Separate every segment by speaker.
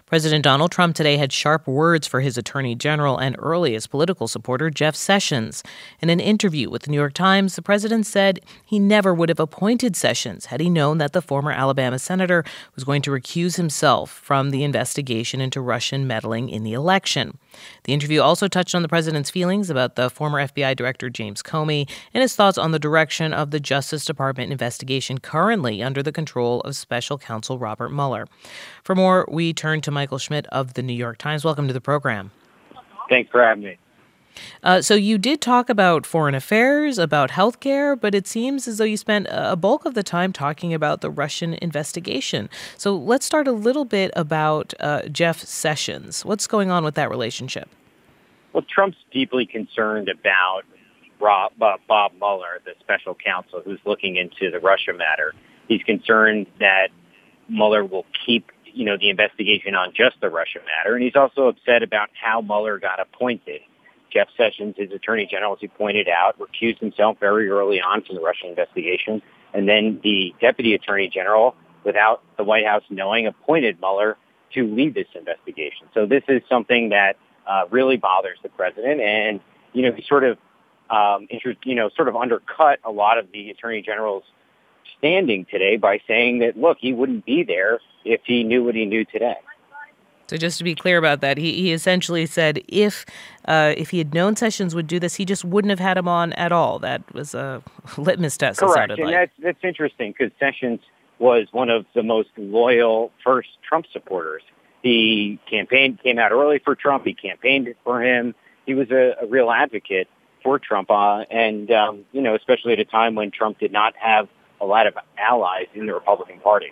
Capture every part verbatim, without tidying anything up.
Speaker 1: President Donald Trump today had sharp words for his attorney general and earliest political supporter, Jeff Sessions. In an interview with the New York Times, the president said he never would have appointed Sessions had he known that the former Alabama senator was going to recuse himself from the investigation into Russian meddling in the election. The interview also touched on the president's feelings about the former F B I Director James Comey and his thoughts on the direction of the Justice Department investigation currently under the control of Special Counsel Robert Mueller. For more, we turn to Michael Schmidt of the New York Times. Welcome to the program.
Speaker 2: Thanks for having me.
Speaker 1: Uh, so you did talk about foreign affairs, about healthcare, but it seems as though you spent a bulk of the time talking about the Russian investigation. So let's start a little bit about uh, Jeff Sessions. What's going on with that relationship?
Speaker 2: Well, Trump's deeply concerned about Rob, uh, Bob Mueller, the special counsel who's looking into the Russia matter. He's concerned that Mueller will keep, you know, the investigation on just the Russia matter, and he's also upset about how Mueller got appointed. Jeff Sessions, his attorney general, as he pointed out, recused himself very early on from the Russian investigation. And then the deputy attorney general, without the White House knowing, appointed Mueller to lead this investigation. So this is something that uh, really bothers the president. And, you know, he sort of, um, you know, sort of undercut a lot of the attorney general's standing today by saying that, look, he wouldn't be there if he knew what he knew today.
Speaker 1: So just to be clear about that, he, he essentially said if uh, if he had known Sessions would do this, he just wouldn't have had him on at all. That was a litmus test.
Speaker 2: Correct, and
Speaker 1: like.
Speaker 2: that's, that's interesting because Sessions was one of the most loyal first Trump supporters. He campaigned, came out early for Trump. He campaigned for him. He was a, a real advocate for Trump, uh, and um, you know, especially at a time when Trump did not have a lot of allies in the Republican Party.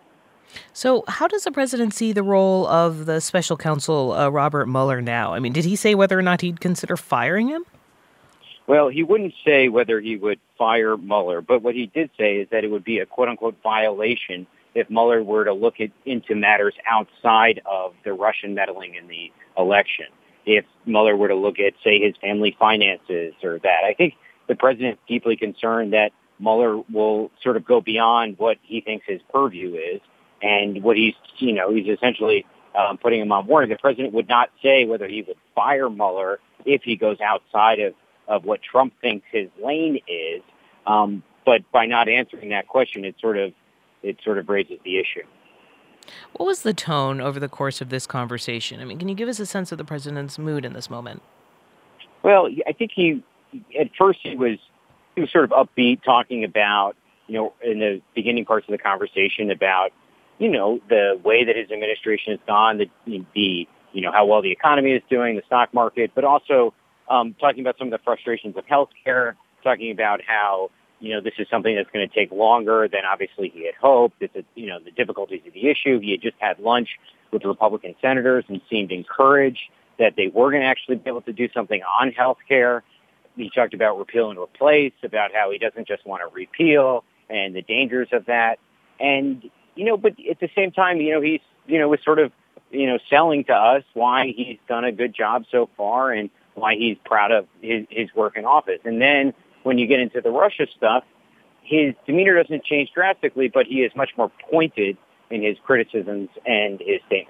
Speaker 1: So how does the president see the role of the special counsel, uh, Robert Mueller, now? I mean, did he say whether or not he'd consider firing him?
Speaker 2: Well, he wouldn't say whether he would fire Mueller, but what he did say is that it would be a quote-unquote violation if Mueller were to look at, into matters outside of the Russian meddling in the election. If Mueller were to look at, say, his family finances or that. I think the president's deeply concerned that Mueller will sort of go beyond what he thinks his purview is. And what he's, you know, he's essentially um, putting him on warning. The president would not say whether he would fire Mueller if he goes outside of, of what Trump thinks his lane is. Um, but by not answering that question, it sort of it sort of raises the issue.
Speaker 1: What was the tone over the course of this conversation? I mean, can you give us a sense of the president's mood in this moment?
Speaker 2: Well, I think he, at first he was, he was sort of upbeat, talking about, you know, in the beginning parts of the conversation about, you know, the way that his administration has gone, the, the you know, how well the economy is doing, the stock market, but also um, talking about some of the frustrations of healthcare, talking about how, you know, this is something that's going to take longer than obviously he had hoped. It's, a, you know, the difficulties of the issue. He had just had lunch with Republican senators and seemed encouraged that they were going to actually be able to do something on healthcare. He talked about repeal and replace, about how he doesn't just want to repeal and the dangers of that. And, you know, but at the same time, you know, he's, you know, was sort of, you know, selling to us why he's done a good job so far and why he's proud of his, his work in office. And then when you get into the Russia stuff, his demeanor doesn't change drastically, but he is much more pointed in his criticisms and his statements.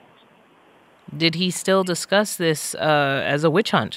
Speaker 1: Did he still discuss this uh, as a witch hunt?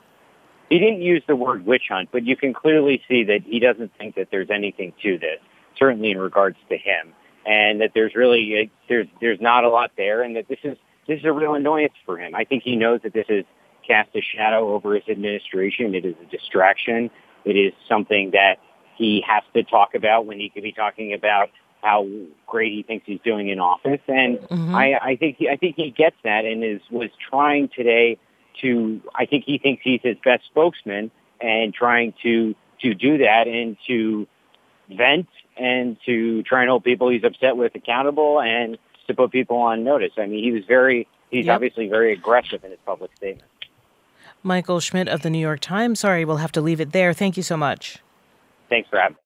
Speaker 2: He didn't use the word witch hunt, but you can clearly see that he doesn't think that there's anything to this, certainly in regards to him. And that there's really there's there's not a lot there, and that this is this is a real annoyance for him. I think he knows that this has cast a shadow over his administration. It is a distraction. It is something that he has to talk about when he could be talking about how great he thinks he's doing in office. And mm-hmm. I, I think he, I think he gets that, and is was trying today to. I think he thinks he's his best spokesman, and trying to to do that and to vent and to try and hold people he's upset with accountable and to put people on notice. I mean, he was very, he's yep. obviously very aggressive in his public statements.
Speaker 1: Michael Schmidt of the New York Times. Sorry, we'll have to leave it there. Thank you so much.
Speaker 2: Thanks for having me.